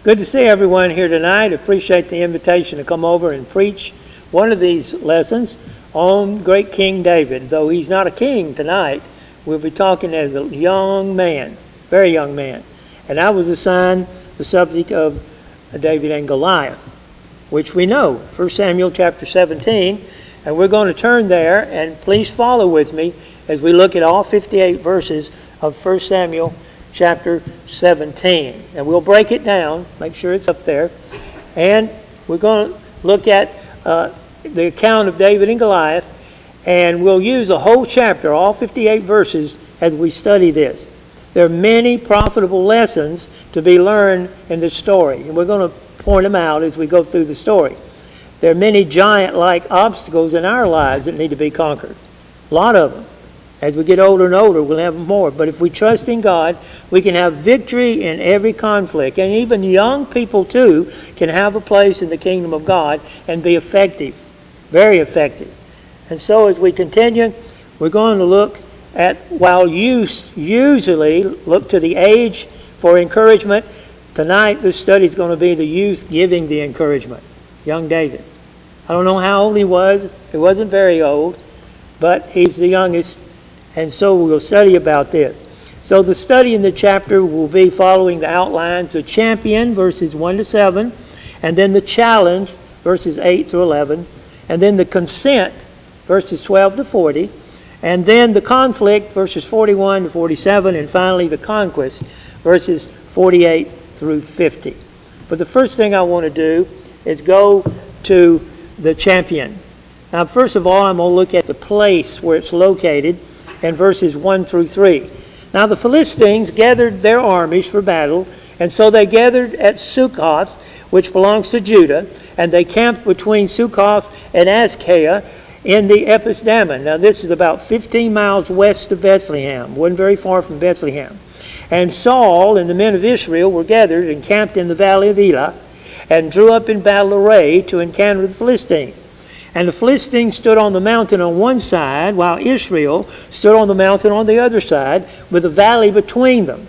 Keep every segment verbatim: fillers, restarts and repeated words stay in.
Good to see everyone here tonight. Appreciate the invitation to come over and preach one of these lessons on great King David. Though he's not a king tonight, we'll be talking as a young man, very young man. And I was assigned the subject of David and Goliath, which we know, First Samuel chapter seventeen. And we're going to turn there, and please follow with me as we look at all fifty-eight verses of First Samuel chapter seventeen. And we'll break it down, make sure it's up there. And we're going to look at uh, the account of David and Goliath, and we'll use a whole chapter, all fifty-eight verses, as we study this. There are many profitable lessons to be learned in this story, and we're going to point them out as we go through the story. There are many giant-like obstacles in our lives that need to be conquered. A lot of them. As we get older and older, we'll have more. But if we trust in God, we can have victory in every conflict. And even young people, too, can have a place in the kingdom of God and be effective, very effective. And so as we continue, we're going to look at, while youth usually look to the age for encouragement, tonight this study is going to be the youth giving the encouragement. Young David. I don't know how old he was. He wasn't very old, but he's the youngest. And so we'll study about this. So the study in the chapter will be following the outlines: the champion, verses one to seven, and then the challenge, verses eight through eleven, and then the consent, verses twelve to forty, and then the conflict, verses forty-one to forty-seven, and finally the conquest, verses forty-eight through fifty. But the first thing I want to do is go to the champion. Now, first of all, I'm going to look at the place where it's located in verses one through three. Now, the Philistines gathered their armies for battle, and so they gathered at Succoth, which belongs to Judah, and they camped between Succoth and Azekah in the Ephes-dammim. Now, this is about fifteen miles west of Bethlehem. Wasn't very far from Bethlehem. And Saul and the men of Israel were gathered and camped in the valley of Elah, and drew up in battle array to encounter the Philistines. And the Philistines stood on the mountain on one side, while Israel stood on the mountain on the other side, with a valley between them.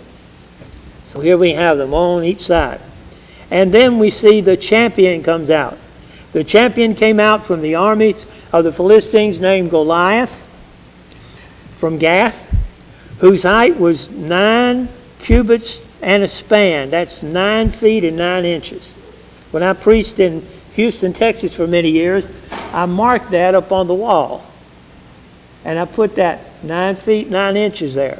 So here we have them on each side. And then we see the champion comes out. The champion came out from the armies of the Philistines, named Goliath, from Gath, whose height was nine cubits and a span. That's nine feet and nine inches. When I preached in Houston, Texas for many years, I marked that up on the wall. And I put that nine feet, nine inches there.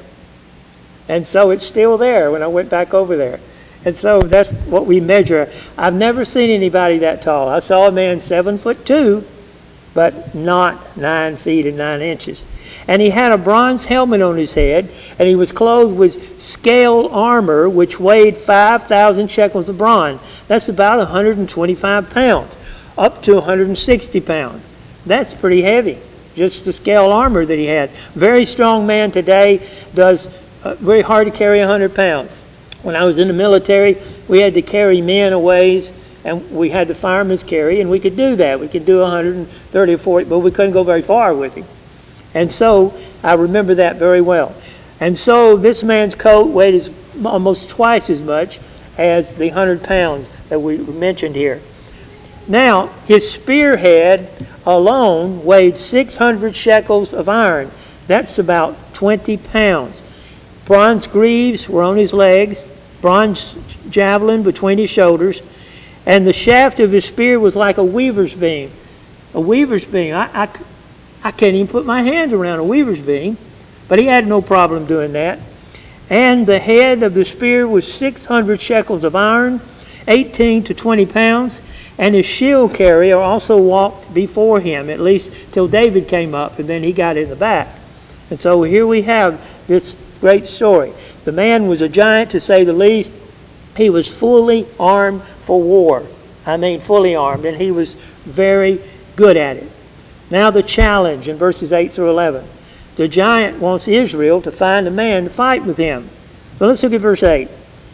And so it's still there when I went back over there. And so that's what we measure. I've never seen anybody that tall. I saw a man seven foot two, but not nine feet and nine inches. And he had a bronze helmet on his head, and he was clothed with scale armor, which weighed five thousand shekels of bronze. That's about one hundred twenty-five pounds, up to one hundred sixty pounds. That's pretty heavy, just the scale armor that he had. Very strong man today does uh, very hard to carry one hundred pounds. When I was in the military, we had to carry men a ways, and we had the firemen's carry, and we could do that. We could do one hundred thirty or forty, but we couldn't go very far with him. And so I remember that very well. And so this man's coat weighed as, almost twice as much as the one hundred pounds that we mentioned here. Now, his spearhead alone weighed six hundred shekels of iron. That's about twenty pounds. Bronze greaves were on his legs, bronze javelin between his shoulders, and the shaft of his spear was like a weaver's beam. A weaver's beam. I, I, I can't even put my hand around a weaver's beam, but he had no problem doing that. And the head of the spear was six hundred shekels of iron, eighteen to twenty pounds, and his shield carrier also walked before him, at least till David came up, and then he got in the back. And so here we have this great story. The man was a giant, to say the least. He was fully armed for war. I mean, fully armed, and he was very good at it. Now the challenge in verses eight through eleven. The giant wants Israel to find a man to fight with him. So let's look at verse eight.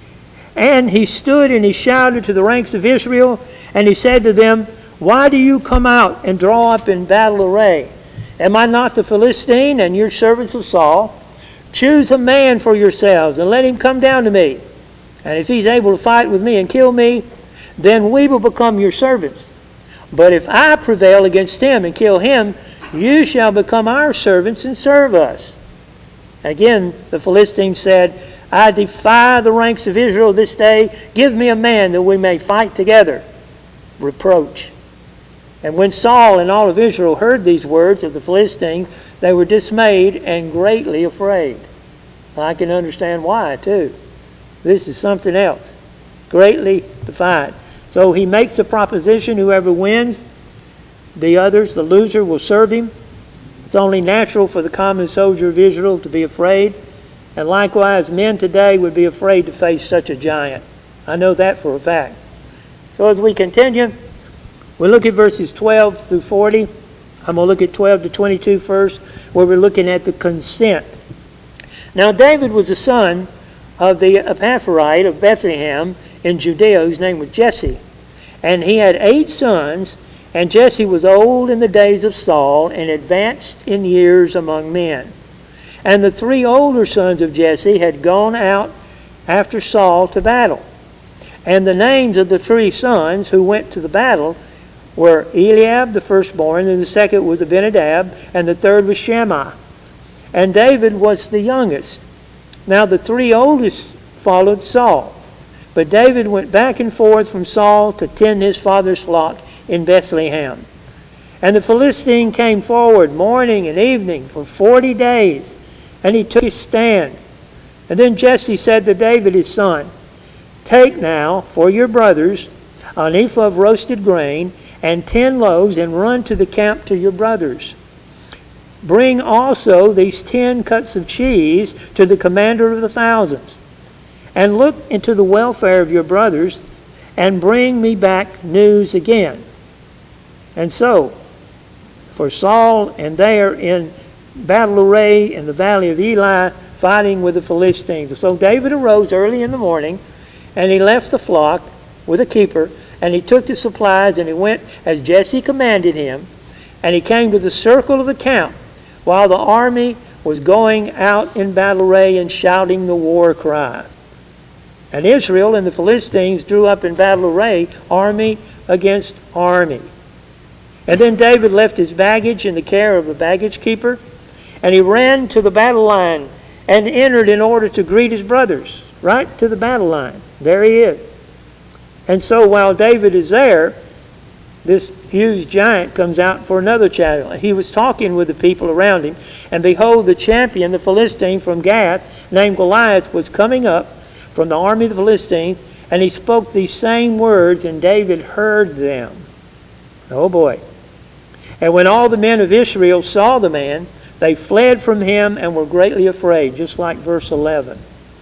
And he stood and he shouted to the ranks of Israel, and he said to them, "Why do you come out and draw up in battle array? Am I not the Philistine and your servants of Saul? Choose a man for yourselves and let him come down to me." And if he's able to fight with me and kill me, then we will become your servants. But if I prevail against him and kill him, you shall become our servants and serve us. Again, the Philistines said, I defy the ranks of Israel this day. Give me a man that we may fight together. Reproach. And when Saul and all of Israel heard these words of the Philistines, they were dismayed and greatly afraid. I can understand why, too. This is something else. Greatly defied. So he makes a proposition, whoever wins, the others, the loser, will serve him. It's only natural for the common soldier of Israel to be afraid. And likewise, men today would be afraid to face such a giant. I know that for a fact. So as we continue, we look at verses twelve through forty. I'm going to look at twelve to twenty-two first, where we're looking at the consent. Now David was the son of the Epaphraite of Bethlehem in Judea, whose name was Jesse. And he had eight sons, and Jesse was old in the days of Saul and advanced in years among men. And the three older sons of Jesse had gone out after Saul to battle. And the names of the three sons who went to the battle were Eliab, the firstborn, and the second was Abinadab, and the third was Shammah. And David was the youngest. Now the three oldest followed Saul. But David went back and forth from Saul to tend his father's flock in Bethlehem. And the Philistine came forward morning and evening for forty days, and he took his stand. And then Jesse said to David his son, Take now for your brothers an ephah of roasted grain and ten loaves, and run to the camp to your brothers. Bring also these ten cuts of cheese to the commander of the thousands. And look into the welfare of your brothers, and bring me back news again. And so, for Saul and they are in battle array in the valley of Eli, fighting with the Philistines. So David arose early in the morning, and he left the flock with a keeper, and he took the supplies, and he went as Jesse commanded him, and he came to the circle of the camp, while the army was going out in battle array and shouting the war cry. And Israel and the Philistines drew up in battle array, army against army. And then David left his baggage in the care of a baggage keeper, and he ran to the battle line and entered in order to greet his brothers, right to the battle line. There he is. And so while David is there, this huge giant comes out for another challenge. He was talking with the people around him, and behold, the champion, the Philistine from Gath, named Goliath, was coming up from the army of the Philistines, and he spoke these same words, and David heard them. Oh boy. And when all the men of Israel saw the man, they fled from him and were greatly afraid, just like verse eleven.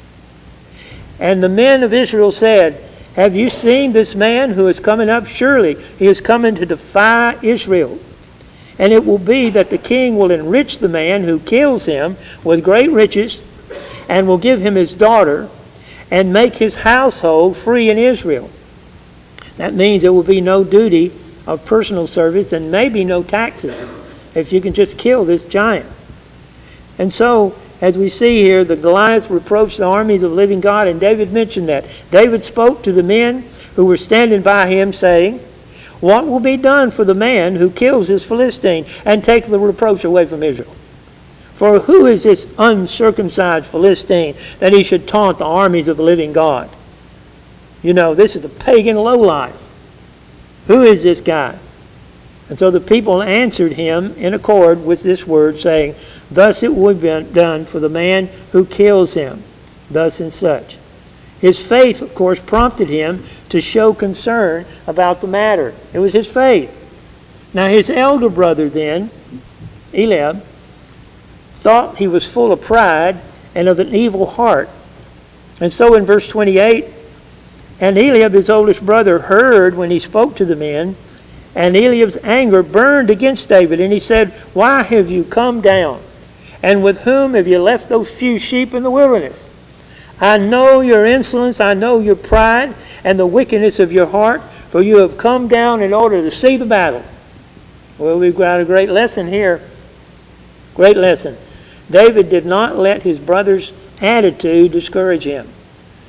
And the men of Israel said, Have you seen this man who is coming up? Surely he is coming to defy Israel. And it will be that the king will enrich the man who kills him with great riches, and will give him his daughter, and make his household free in Israel. That means there will be no duty of personal service and maybe no taxes if you can just kill this giant. And so, as we see here, the Goliath reproached the armies of the living God, and David mentioned that. David spoke to the men who were standing by him, saying, What will be done for the man who kills this Philistine and takes the reproach away from Israel? For who is this uncircumcised Philistine that he should taunt the armies of the living God? You know, this is the pagan lowlife. Who is this guy? And so the people answered him in accord with this word, saying, Thus it would be done for the man who kills him, thus and such. His faith, of course, prompted him to show concern about the matter. It was his faith. Now his elder brother then, Eliab, thought he was full of pride and of an evil heart. And so in verse twenty-eight, And Eliab, his oldest brother, heard when he spoke to the men, and Eliab's anger burned against David, and he said, Why have you come down? And with whom have you left those few sheep in the wilderness? I know your insolence, I know your pride, and the wickedness of your heart, for you have come down in order to see the battle. Well, we've got a great lesson here. Great lesson. David did not let his brother's attitude discourage him.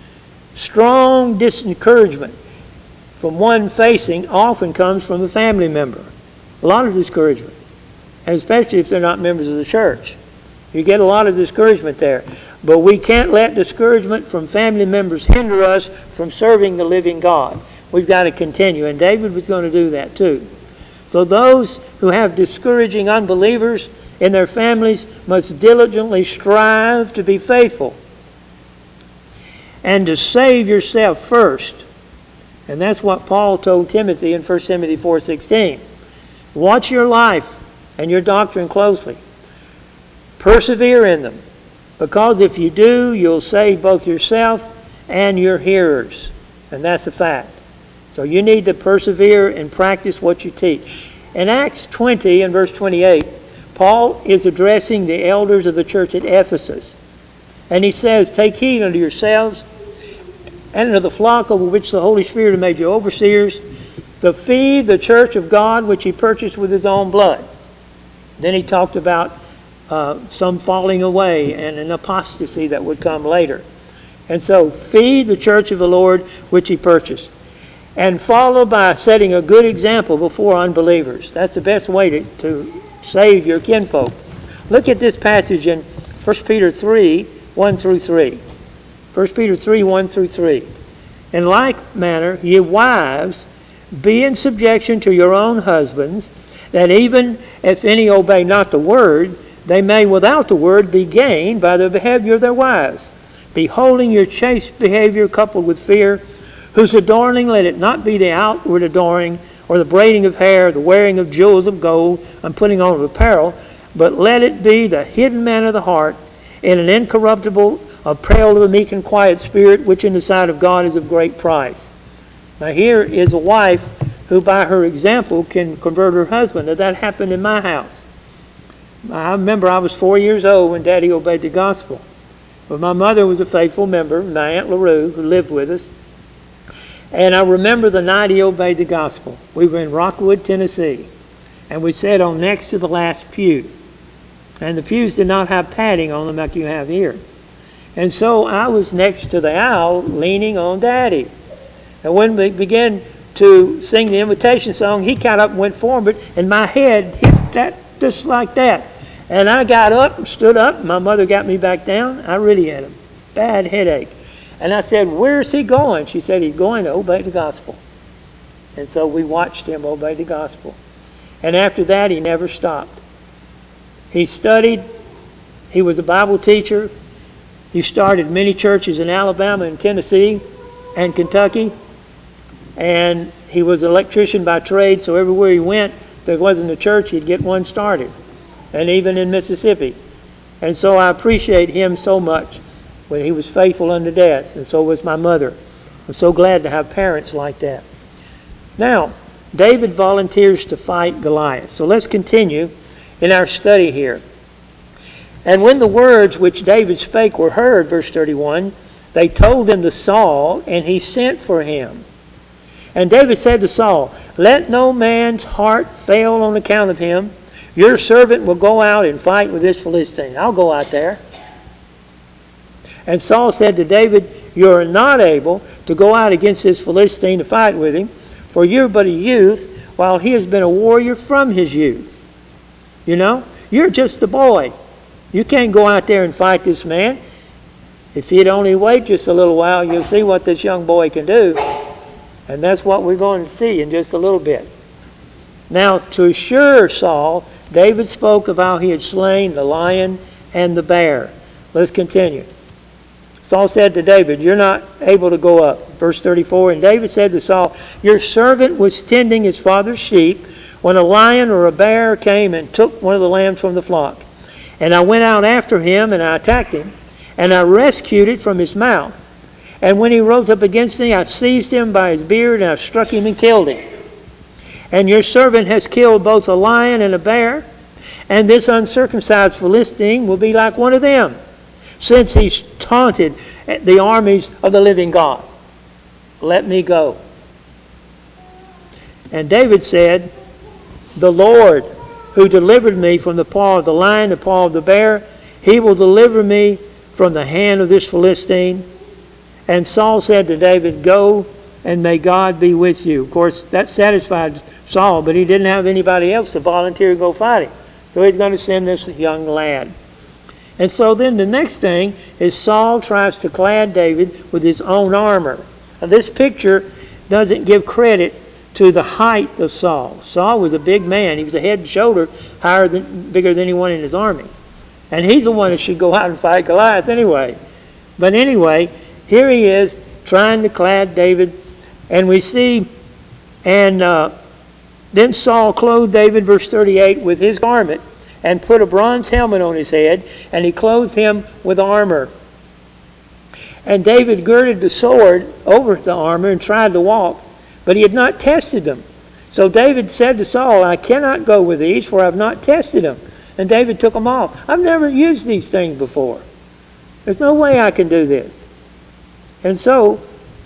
Strong discouragement from one facing often comes from a family member. A lot of discouragement, and especially if they're not members of the church. You get a lot of discouragement there. But we can't let discouragement from family members hinder us from serving the living God. We've got to continue, and David was going to do that too. So those who have discouraging unbelievers in their families must diligently strive to be faithful and to save yourself first. And that's what Paul told Timothy in First Timothy four sixteen. Watch your life and your doctrine closely. Persevere in them, because if you do, you'll save both yourself and your hearers. And that's a fact. So you need to persevere and practice what you teach. In Acts twenty and verse twenty-eight, Paul is addressing the elders of the church at Ephesus. And he says, take heed unto yourselves and unto the flock over which the Holy Spirit has made you overseers, to feed the church of God which he purchased with his own blood. Then he talked about uh, some falling away and an apostasy that would come later. And so feed the church of the Lord which he purchased. And follow by setting a good example before unbelievers. That's the best way to, to save your kinfolk. Look at this passage in First Peter three, one through three. First Peter three, one through three. In like manner, ye wives, be in subjection to your own husbands, that even if any obey not the word, they may without the word be gained by the behavior of their wives, beholding your chaste behavior coupled with fear, whose adorning let it not be the outward adorning, or the braiding of hair, the wearing of jewels of gold, and putting on of apparel, but let it be the hidden man of the heart, in an incorruptible apparel of a meek and quiet spirit, which in the sight of God is of great price. Now here is a wife who by her example can convert her husband. Now that happened in my house. I remember I was four years old when Daddy obeyed the gospel. But my mother was a faithful member, my Aunt LaRue, who lived with us. And I remember the night he obeyed the gospel. We were in Rockwood, Tennessee. And we sat on next to the last pew. And the pews did not have padding on them like you have here. And so I was next to the aisle leaning on Daddy. And when we began to sing the invitation song, he got up and went forward, and my head hit that just like that. And I got up and stood up. My mother got me back down. I really had a bad headache. And I said, where's he going? She said, he's going to obey the gospel. And so we watched him obey the gospel. And after that, he never stopped. He studied. He was a Bible teacher. He started many churches in Alabama and Tennessee and Kentucky. And he was an electrician by trade, so everywhere he went, there wasn't a church, he'd get one started. And even in Mississippi. And so I appreciate him so much when he was faithful unto death. And so was my mother. I'm so glad to have parents like that. Now, David volunteers to fight Goliath. So let's continue in our study here. And when the words which David spake were heard, verse thirty-one, they told them to Saul, and he sent for him. And David said to Saul, let no man's heart fail on account of him. Your servant will go out and fight with this Philistine. I'll go out there. And Saul said to David, you are not able to go out against this Philistine to fight with him, for you're but a youth, while he has been a warrior from his youth. You know, you're just a boy. You can't go out there and fight this man. If you'd only wait just a little while, you'll see what this young boy can do. And that's what we're going to see in just a little bit. Now, to assure Saul, David spoke of how he had slain the lion and the bear. Let's continue. Saul said to David, you're not able to go up. Verse thirty-four, and David said to Saul, your servant was tending his father's sheep when a lion or a bear came and took one of the lambs from the flock. And I went out after him, and I attacked him, and I rescued it from his mouth. And when he rose up against me, I seized him by his beard, and I struck him and killed him. And your servant has killed both a lion and a bear, and this uncircumcised Philistine will be like one of them, since he's taunted the armies of the living God. Let me go. And David said, the Lord who delivered me from the paw of the lion, the paw of the bear, he will deliver me from the hand of this Philistine. And Saul said to David, "Go, and may God be with you." Of course, that satisfied Saul, but he didn't have anybody else to volunteer to go fight him. So he's going to send this young lad. And so then the next thing is Saul tries to clad David with his own armor. Now this picture doesn't give credit to the height of Saul. Saul was a big man. He was a head and shoulder higher than, bigger than anyone in his army. And he's the one that should go out and fight Goliath anyway. But anyway, here he is trying to clad David. And we see, and uh, then Saul clothed David, verse thirty-eight, with his garment, and put a bronze helmet on his head, and he clothed him with armor. And David girded the sword over the armor and tried to walk, but he had not tested them. So David said to Saul, "I cannot go with these, for I have not tested them." And David took them off. "I've never used these things before. There's no way I can do this." And so,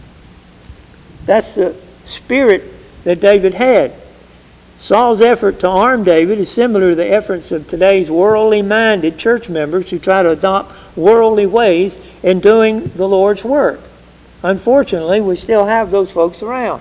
that's the spirit that David had. Saul's effort to arm David is similar to the efforts of today's worldly-minded church members who try to adopt worldly ways in doing the Lord's work. Unfortunately, we still have those folks around.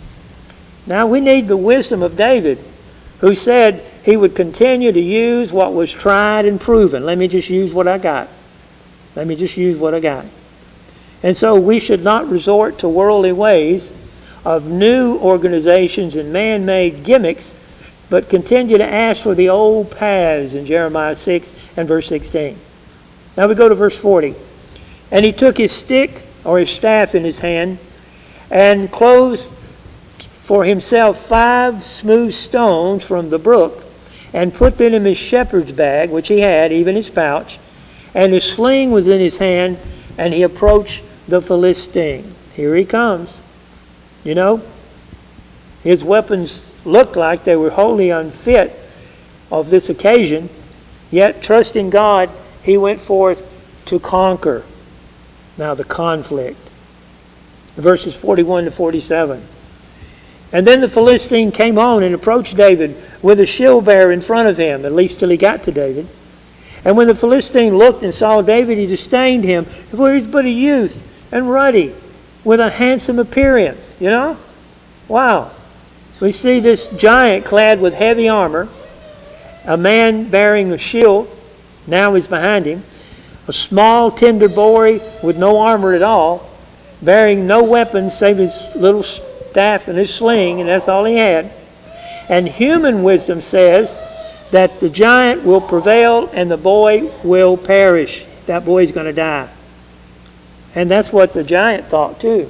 Now, we need the wisdom of David, who said he would continue to use what was tried and proven. Let me just use what I got. Let me just use what I got. And so we should not resort to worldly ways of new organizations and man-made gimmicks, but continue to ask for the old paths in Jeremiah six and verse sixteen. Now we go to verse forty. "And he took his stick," or his staff, in his hand, and closed for himself five smooth stones from the brook, and put them in his shepherd's bag, which he had, even his pouch, and his sling was in his hand, and he approached the Philistine. Here he comes. You know, his weapons looked like they were wholly unfit of this occasion, yet trusting God, he went forth to conquer. Now the conflict. Verses forty-one to forty-seven. "And then the Philistine came on and approached David with a shield bearer in front of him," at least till he got to David. "And when the Philistine looked and saw David, he disdained him, for he was but a youth and ruddy, with a handsome appearance." You know? Wow. We see this giant clad with heavy armor, a man bearing a shield, now is behind him, a small tender boy with no armor at all, bearing no weapon save his little staff and his sling, and that's all he had. And human wisdom says that the giant will prevail and the boy will perish. That boy's going to die. And that's what the giant thought too.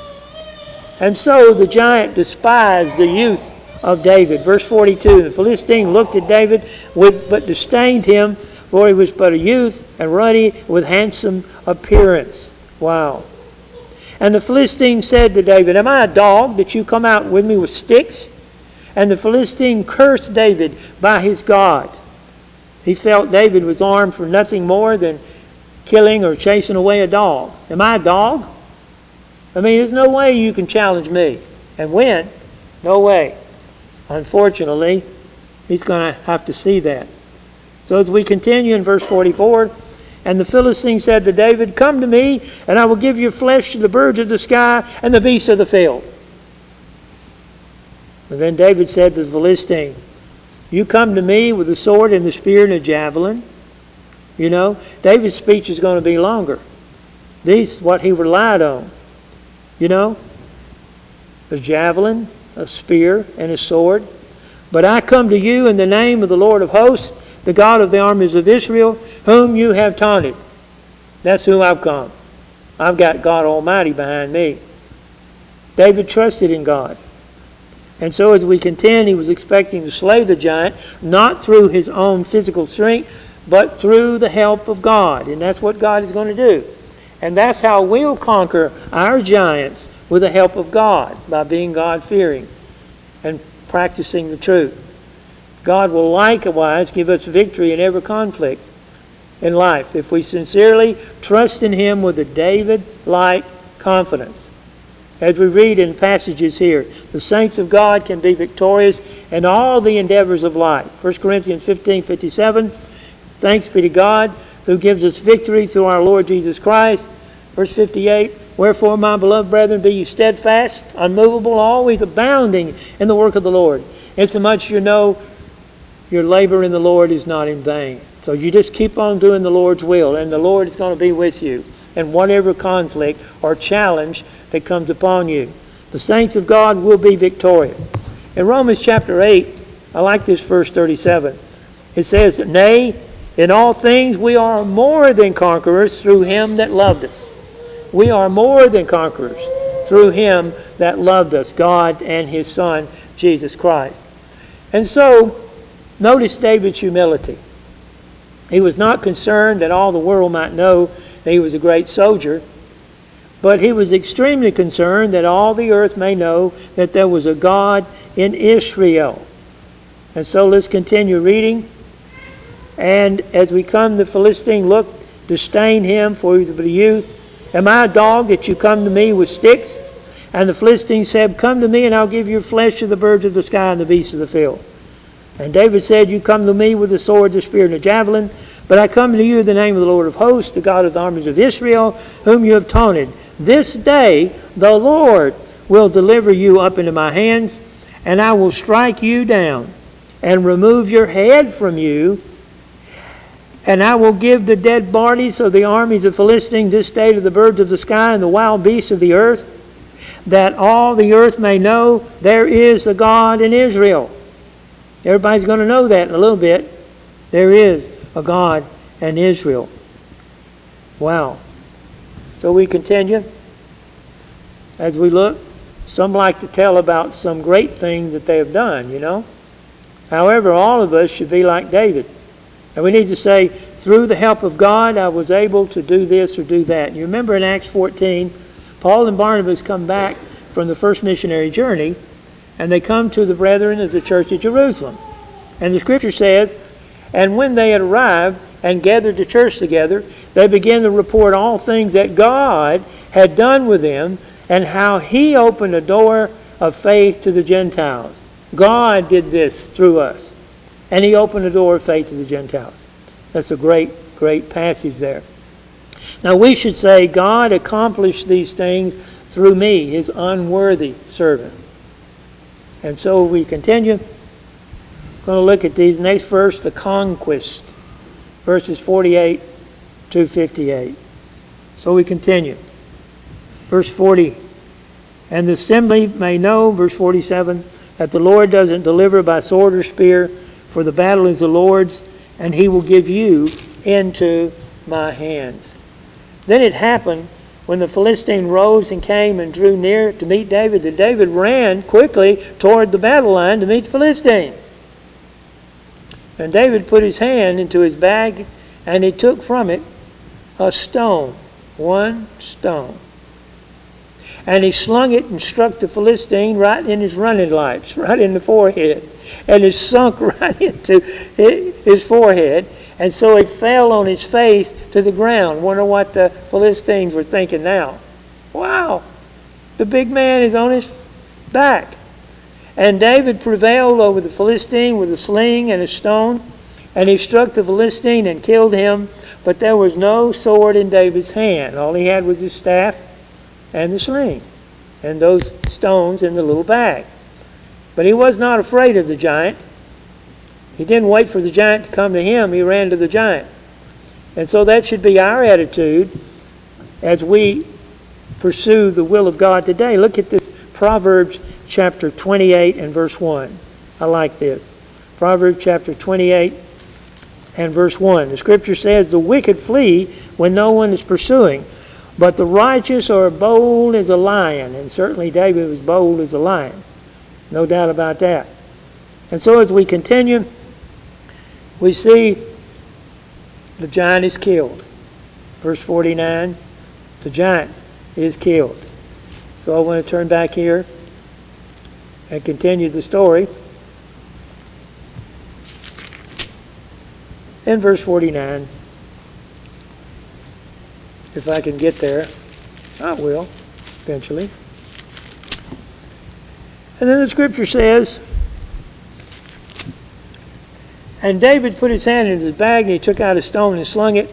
And so the giant despised the youth of David. Verse forty-two, "The Philistine looked at David, with, but disdained him, for he was but a youth and ruddy, with handsome appearance." Wow. "And the Philistine said to David, 'Am I a dog that you come out with me with sticks?' And the Philistine cursed David by his God." He felt David was armed for nothing more than killing or chasing away a dog. Am I a dog? I mean, there's no way you can challenge me and win. No way. Unfortunately, he's going to have to see that. So as we continue in verse forty-four, "And the Philistine said to David, 'Come to me, and I will give your flesh to the birds of the sky and the beasts of the field.' And then David said to the Philistine, 'You come to me with the sword and the spear and a javelin.'" You know, David's speech is going to be longer. This is what he relied on. You know, a javelin, a spear, and a sword. "But I come to you in the name of the Lord of hosts, the God of the armies of Israel, whom you have taunted." That's who I've come. I've got God Almighty behind me. David trusted in God. And so as we contend, he was expecting to slay the giant, not through his own physical strength, but through the help of God. And that's what God is going to do. And that's how we'll conquer our giants, with the help of God, by being God-fearing and practicing the truth. God will likewise give us victory in every conflict in life if we sincerely trust in him with a David-like confidence. As we read in passages here, the saints of God can be victorious in all the endeavors of life. First Corinthians fifteen fifty-seven, "Thanks be to God who gives us victory through our Lord Jesus Christ." Verse fifty-eight, Wherefore, my beloved brethren, be ye steadfast, unmovable, always abounding in the work of the Lord, insomuch you know your labor in the Lord is not in vain. So you just keep on doing the Lord's will, and the Lord is going to be with you in whatever conflict or challenge that comes upon you. The saints of God will be victorious. In Romans chapter eight, I like this verse thirty-seven. It says, Nay, in all things we are more than conquerors through him that loved us. We are more than conquerors through him that loved us, God and his Son, Jesus Christ. And so, notice David's humility. He was not concerned that all the world might know that he was a great soldier, but he was extremely concerned that all the earth may know that there was a God in Israel. And so let's continue reading. And as we come, the Philistine looked, disdained him, for he was but a youth. Am I a dog that you come to me with sticks? And the Philistine said, Come to me, and I'll give your flesh to the birds of the sky and the beasts of the field. And David said, You come to me with the sword, the spear, and the javelin, but I come to you in the name of the Lord of hosts, the God of the armies of Israel, whom you have taunted. This day the Lord will deliver you up into my hands, and I will strike you down and remove your head from you, and I will give the dead bodies of the armies of Philistine this day to the birds of the sky and the wild beasts of the earth, that all the earth may know there is a God in Israel. Everybody's going to know that in a little bit. There is a God in Israel. Wow. So we continue. As we look, some like to tell about some great thing that they have done, you know. However, all of us should be like David. And we need to say, through the help of God, I was able to do this or do that. And you remember in Acts fourteen, Paul and Barnabas come back from the first missionary journey, and they come to the brethren of the church at Jerusalem. And the scripture says, And when they had arrived and gathered the church together, they began to report all things that God had done with them, and how he opened a door of faith to the Gentiles. God did this through us. And he opened the door of faith to the Gentiles. That's a great, great passage there. Now we should say, God accomplished these things through me, his unworthy servant. And so we continue. We're going to look at these next verse, the conquest, verses forty-eight to fifty-eight. So we continue. Verse forty. And the assembly may know, verse forty-seven, that the Lord doesn't deliver by sword or spear, for the battle is the Lord's, and he will give you into my hands. Then it happened, when the Philistine rose and came and drew near to meet David, that David ran quickly toward the battle line to meet the Philistine. And David put his hand into his bag, and he took from it a stone, one stone. And he slung it and struck the Philistine right in his running lights, right in the forehead. And it sunk right into his forehead. And so it fell on his face to the ground. Wonder what the Philistines were thinking now. Wow, the big man is on his back. And David prevailed over the Philistine with a sling and a stone. And he struck the Philistine and killed him. But there was no sword in David's hand. All he had was his staff and the sling, and those stones in the little bag. But he was not afraid of the giant. He didn't wait for the giant to come to him. He ran to the giant. And so that should be our attitude as we pursue the will of God today. Look at this Proverbs chapter twenty-eight and verse one. I like this. Proverbs chapter twenty-eight and verse one. The scripture says, The wicked flee when no one is pursuing, but the righteous are bold as a lion. And certainly David was bold as a lion. No doubt about that. And so as we continue, we see the giant is killed. Verse forty-nine, the giant is killed. So I want to turn back here and continue the story. In verse forty-nine, if I can get there, I will, eventually. And then the scripture says, And David put his hand into his bag, and he took out a stone and slung it,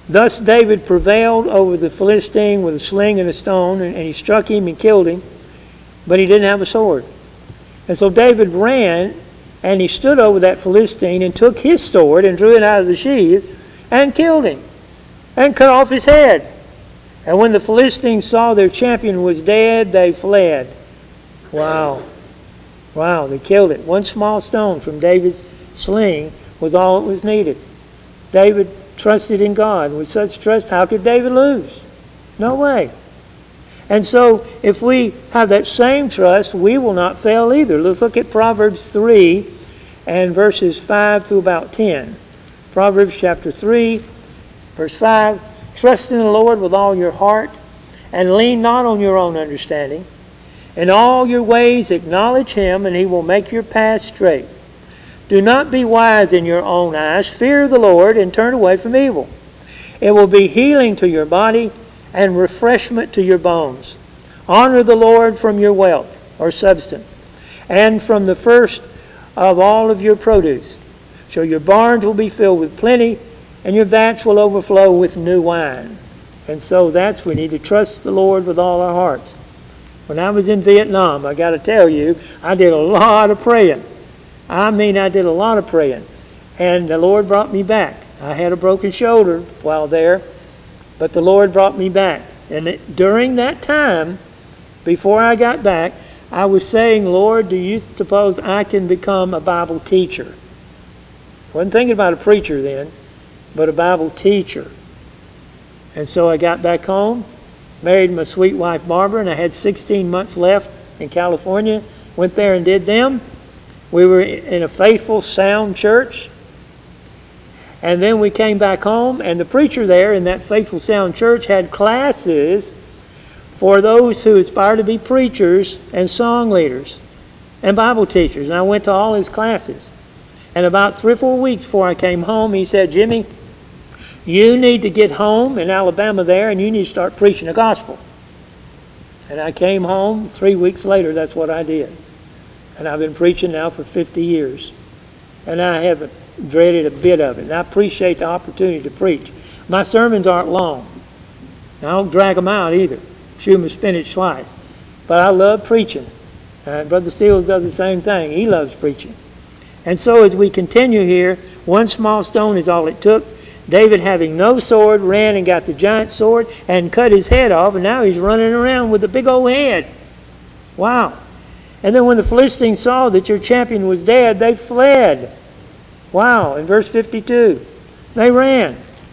Thus David prevailed over the Philistine with a sling and a stone, and, and he struck him and killed him, but he didn't have a sword. And so David ran, and he stood over that Philistine and took his sword and drew it out of the sheath and killed him and cut off his head. And when the Philistines saw their champion was dead, they fled. Wow. Wow, they killed it. One small stone from David's sling was all that was needed. David trusted in God. With such trust, how could David lose? No way. And so, if we have that same trust, we will not fail either. Let's look at Proverbs three and verses five to about ten. Proverbs chapter three, verse five. Trust in the Lord with all your heart, and lean not on your own understanding. In all your ways acknowledge Him, and He will make your path straight. Do not be wise in your own eyes. Fear the Lord and turn away from evil. It will be healing to your body and refreshment to your bones. Honor the Lord from your wealth or substance, and from the first of all of your produce. So your barns will be filled with plenty, and your vats will overflow with new wine. And so that's, we need to trust the Lord with all our hearts. When I was in Vietnam, I got to tell you, I did a lot of praying. I mean, I did a lot of praying. And the Lord brought me back. I had a broken shoulder while there, but the Lord brought me back. And it, during that time, before I got back, I was saying, Lord, do you suppose I can become a Bible teacher? I wasn't thinking about a preacher then, but a Bible teacher. And so I got back home, married my sweet wife Barbara, and I had sixteen months left in California. Went there and did them. We were in a faithful, sound church. And then we came back home, and the preacher there in that faithful, sound church had classes for those who aspire to be preachers and song leaders and Bible teachers. And I went to all his classes. And about three or four weeks before I came home, he said, Jimmy, you need to get home in Alabama there, and you need to start preaching the gospel. And I came home. Three weeks later, that's what I did. And I've been preaching now for fifty years. And I haven't dreaded a bit of it. And I appreciate the opportunity to preach. My sermons aren't long. I don't drag them out either. Chew them a spinach slice. But I love preaching. Uh, Brother Steele does the same thing. He loves preaching. And so as we continue here, one small stone is all it took. David, having no sword, ran and got the giant sword and cut his head off. And now he's running around with a big old head. Wow. And then when the Philistines saw that your champion was dead, they fled. Wow. In verse fifty-two, they ran.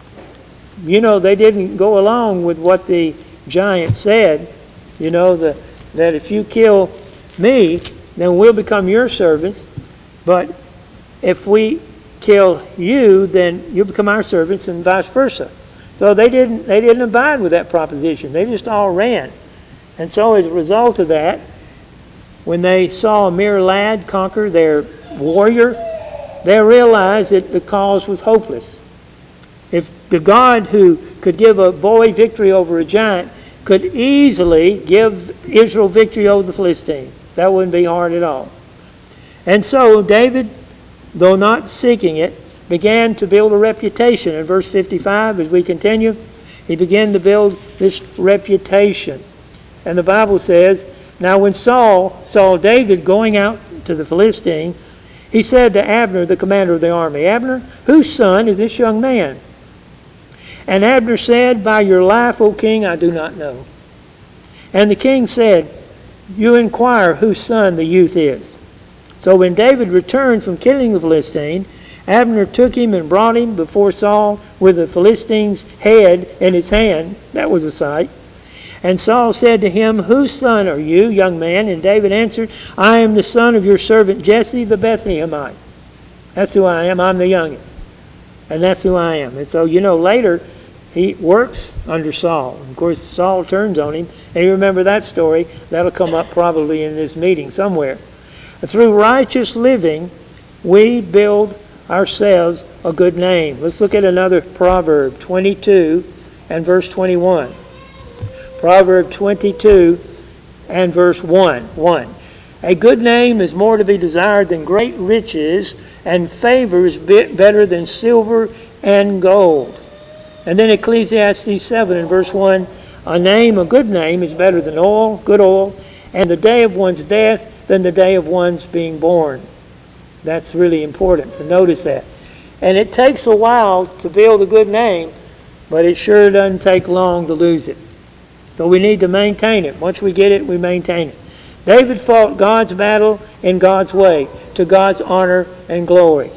You know, they didn't go along with what the giant said. You know, the, that if you kill me, then we'll become your servants. But if we kill you, then you'll become our servants, and vice versa. So they didn't they didn't abide with that proposition. They just all ran. And so as a result of that, when they saw a mere lad conquer their warrior, they realized that the cause was hopeless. If the God who could give a boy victory over a giant could easily give Israel victory over the Philistines, that wouldn't be hard at all. And so David, though not seeking it, began to build a reputation. In verse fifty-five, as we continue, he began to build this reputation. And the Bible says, now when Saul saw David going out to the Philistine, he said to Abner, the commander of the army, Abner, whose son is this young man? And Abner said, by your life, O king, I do not know. And the king said, you inquire whose son the youth is. So when David returned from killing the Philistine, Abner took him and brought him before Saul with the Philistine's head in his hand. That was a sight. And Saul said to him, whose son are you, young man? And David answered, I am the son of your servant Jesse the Bethlehemite. That's who I am. I'm the youngest. And that's who I am. And so, you know, later he works under Saul. Of course, Saul turns on him. And you remember that story. That'll come up probably in this meeting somewhere. Through righteous living, we build ourselves a good name. Let's look at another proverb, twenty-two and verse twenty-one. Proverb twenty-two and verse one. one. A good name is more to be desired than great riches, and favor is better than silver and gold. And then Ecclesiastes seven in verse one, a name, a good name, is better than oil, good oil, and the day of one's death than the day of one's being born. That's really important to notice that. And it takes a while to build a good name, but it sure doesn't take long to lose it. So we need to maintain it. Once we get it, we maintain it. David fought God's battle in God's way, to God's honor and glory.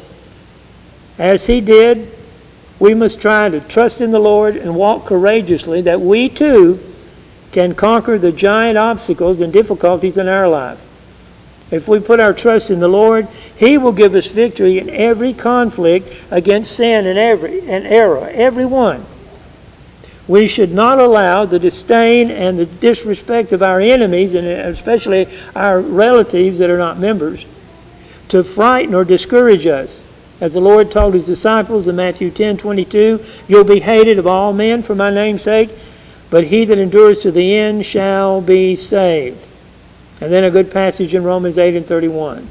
As he did, we must try to trust in the Lord and walk courageously, that we too can conquer the giant obstacles and difficulties in our life. If we put our trust in the Lord, He will give us victory in every conflict against sin and every and error, every one. We should not allow the disdain and the disrespect of our enemies, and especially our relatives that are not members, to frighten or discourage us. As the Lord told His disciples in Matthew ten twenty-two, you'll be hated of all men for my name's sake, but he that endures to the end shall be saved. And then a good passage in Romans eight and thirty-one.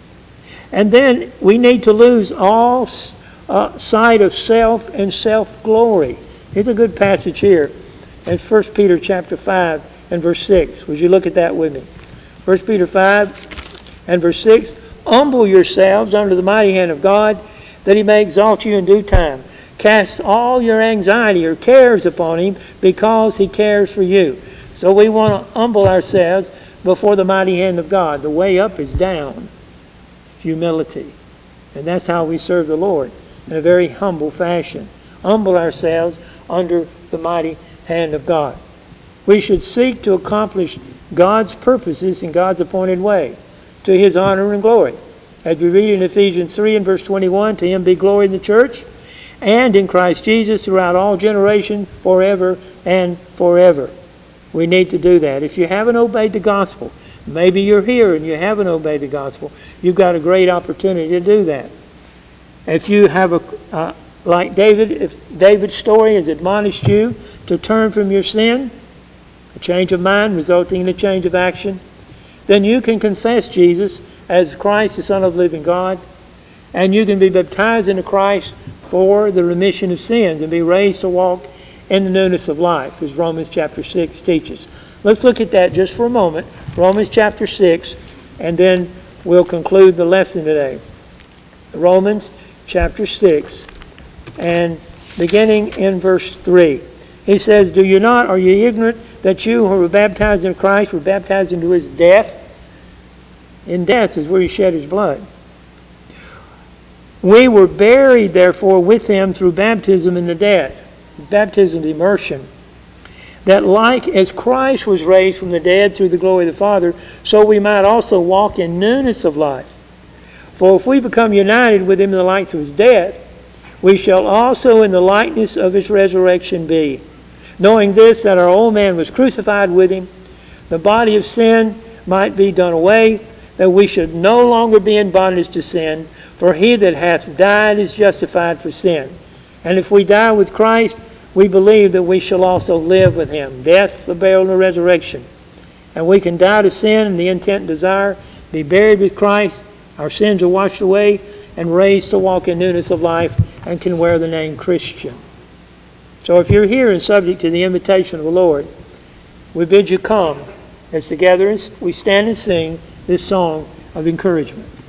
And then we need to lose all uh, sight of self and self-glory. Here's a good passage here in First Peter chapter five and verse six. Would you look at that with me? First Peter five and verse six. Humble yourselves under the mighty hand of God, that He may exalt you in due time. Cast all your anxiety or cares upon Him, because He cares for you. So we want to humble ourselves before the mighty hand of God. The way up is down. Humility. And that's how we serve the Lord, in a very humble fashion. Humble ourselves under the mighty hand of God. We should seek to accomplish God's purposes in God's appointed way, to His honor and glory. As we read in Ephesians three and verse twenty-one, to Him be glory in the church and in Christ Jesus throughout all generations, forever and forever. We need to do that. If you haven't obeyed the gospel, maybe you're here and you haven't obeyed the gospel, you've got a great opportunity to do that. If you have a, uh, like David, if David's story has admonished you to turn from your sin, a change of mind resulting in a change of action, then you can confess Jesus as Christ, the Son of the living God, and you can be baptized into Christ for the remission of sins and be raised to walk in the newness of life, as Romans chapter six teaches. Let's look at that just for a moment. Romans chapter six, and then we'll conclude the lesson today. Romans chapter six, and beginning in verse three. He says, do you not, are you ignorant that you who were baptized in Christ were baptized into His death? In death is where He shed His blood. We were buried, therefore, with Him through baptism in the death. Baptism of immersion. That like as Christ was raised from the dead through the glory of the Father, so we might also walk in newness of life. For if we become united with Him in the likeness of His death, we shall also in the likeness of His resurrection be. Knowing this, that our old man was crucified with Him, the body of sin might be done away, that we should no longer be in bondage to sin, for he that hath died is justified for sin. And if we die with Christ, we believe that we shall also live with Him. Death, the burial, and the resurrection. And we can die to sin and the intent and desire, be buried with Christ, our sins are washed away, and raised to walk in newness of life, and can wear the name Christian. So if you're here and subject to the invitation of the Lord, we bid you come as together we stand and sing this song of encouragement.